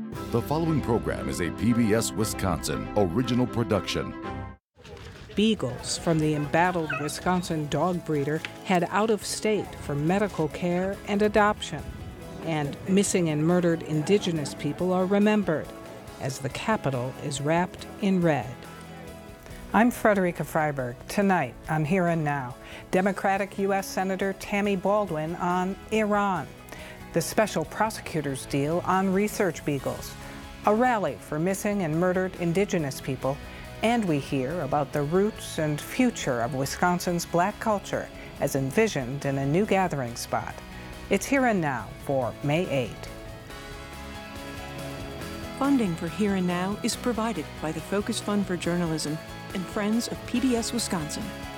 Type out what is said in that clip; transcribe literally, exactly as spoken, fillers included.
The following program is a P B S Wisconsin original production. Beagles from the embattled Wisconsin dog breeder head out of state for medical care and adoption. And missing and murdered Indigenous people are remembered as the Capitol is wrapped in red. I'm Frederica Freiberg. Tonight on Here and Now, Democratic U S Senator Tammy Baldwin on Iran, the special prosecutor's deal on research beagles, a rally for missing and murdered Indigenous people, and we hear about the roots and future of Wisconsin's Black culture as envisioned in a new gathering spot. It's Here and Now for May eighth. Funding for Here and Now is provided by the Focus Fund for Journalism and Friends of P B S Wisconsin.